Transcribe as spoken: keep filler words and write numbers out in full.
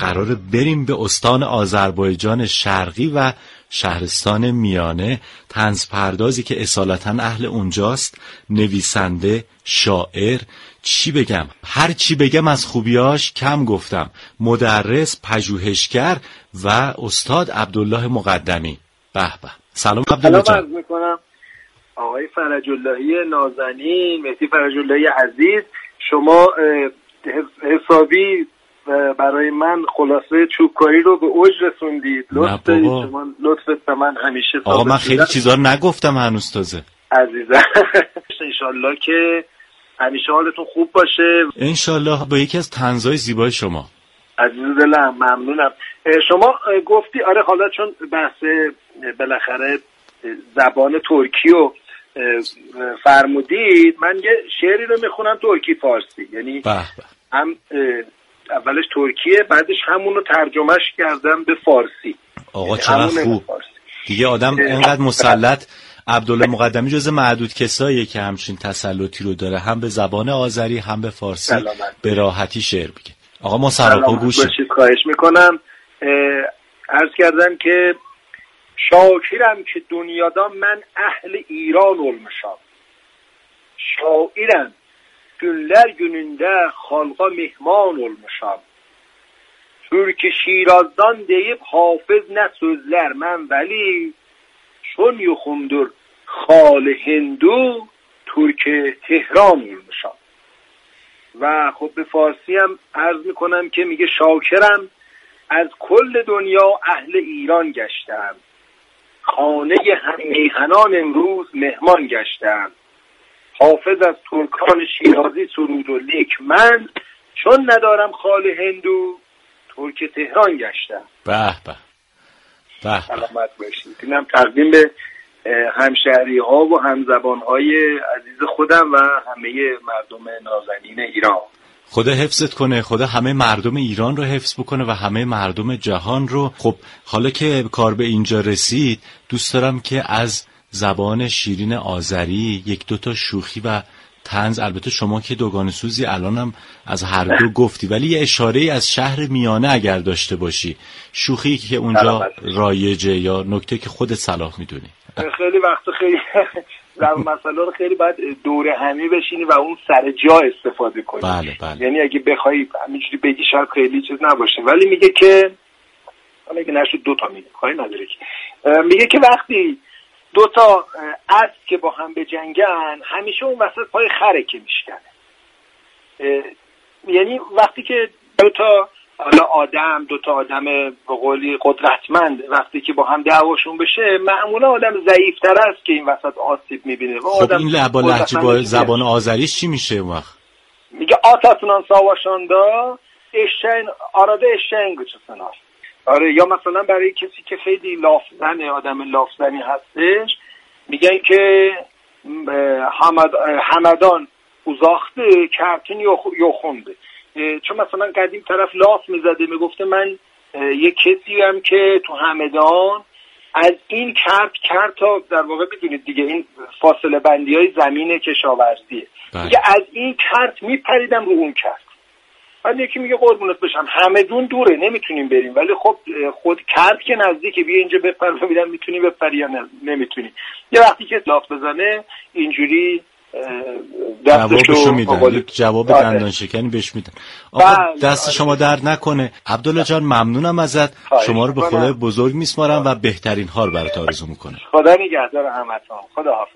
قراره بریم به استان آذربایجان شرقی و شهرستان میانه. طنز پردازی که اصالتا اهل اونجاست، نویسنده، شاعر، چی بگم، هر چی بگم از خوبیاش کم گفتم، مدرس، پژوهشگر و استاد عبدالله مقدمی. به به. سلام عبدالله جان. سلام عرض میکنم آقای فرج اللهی نازنین، مهدی فرج اللهی عزیز. شما حسابی برای من خلاصه چوبکاری رو به اوج رسوندید. لطف دارید شما، لطفت به من همیشه. آقا من خیلی چیزا رو نگفتم هنوز تازه. عزیزم انشالله که همیشه حالتون خوب باشه. انشالله با یکی از طنزهای زیبای شما. عزیز دلم ممنونم. شما گفتی آره، حالا چون بحث بالاخره زبان ترکی رو فرمودید، من یه شعری رو میخونم ترکی فارسی، یعنی به به. هم اولش ترکیه، بعدش همون رو ترجمهش کردم به فارسی. آقا چقدر خوب. دیگه آدم اینقدر مسلط. عبدالله مقدمی جز معدود کساییه که همچین تسلطی رو داره، هم به زبان آذری هم به فارسی به راحتی شعر بگه. آقا ما سراپا گوشیم. خواهش میکنم. عرض کردم که شاکرم که دنیادا من اهل ایران olmuşam. Şairəm günlər günündə xalqa mehman olmuşam. Türk Şirazdan deyib hafız nə sözlər mən vəli, çون yoxumdur xal هندو ترک تهران olmuşam. و خب به فارسی هم عرض میکنم که میگه شاکرم از کل دنیا اهل ایران گشتم، خانه میهنان امروز مهمان گشتم. حافظ از ترکان شیرازی سرود و لیک من، چون ندارم خال هندو ترک تهران گشتم. به به به. سلامت باشید. اینم تقدیم به همشهری ها و همزبان های عزیز خودم و همه مردم نازنین ایران. خدا حفظت کنه، خدا همه مردم ایران رو حفظ بکنه و همه مردم جهان رو. خب حالا که کار به اینجا رسید، دوست دارم که از زبان شیرین آذری یک دوتا شوخی و طنز، البته شما که دوگانه سوزی الانم از هر دو گفتی، ولی یه اشاره‌ای از شهر میانه اگر داشته باشی، شوخی که اونجا رایجه یا نکته که خودت صلاح میدونی. خیلی وقت خیلی مسئله رو خیلی باید دوره همی بشینی و اون سر جا استفاده کنی. بله بله. یعنی اگه بخوای همینجوری بگی شاید خیلی چیز نباشه، ولی میگه که حالا اگه نشد دو تا میگه کاری نداره که میگه که وقتی دو تا اسب که با هم بجنگن، همیشه اون وسط پای خره که میشکنه. یعنی وقتی که دو تا حالا آدم دو تا آدم به قولی قدرتمند وقتی که با هم دعواشون بشه، معمولا آدم ضعیف‌تر است که این وسط آسیب می‌بینه. خب این لبا لهجه با زبان آذریش چی میشه اون وقت؟ میگه آتاتونان ساواشاندا اشین آراده اشین گچسنار. آره، یا مثلا برای کسی که خیلی لافزنه، آدم لافزنی هستش، میگن که حمد همدان اوزاخته کرتون یخونده. چون مثلا قدیم طرف لاف میزده، میگفته من یک کسی هم که تو همدان از این کرت کرت تا در واقع بدونید دیگه این فاصله بندی های زمین کشاورزیه، دیگه از این کرت میپریدم رو اون کرت. بعد یکی میگه قربونت بشم همدون دوره نمیتونیم بریم، ولی خب خود کرت که نزدیکه، بیا اینجا بپر ببینم میتونی بپری یا نمیتونی. یه وقتی که لاف بزنه اینجوری جوابشو میدن، یک جواب دندان شکنی بهش میدن. آقا دست شما درد نکنه. عبدالله جان ممنونم ازت. شما رو به خدای بزرگ میسپارم و بهترین ها رو برات آرزو میکنم. خدا نگهدار همتون. خدا حافظ.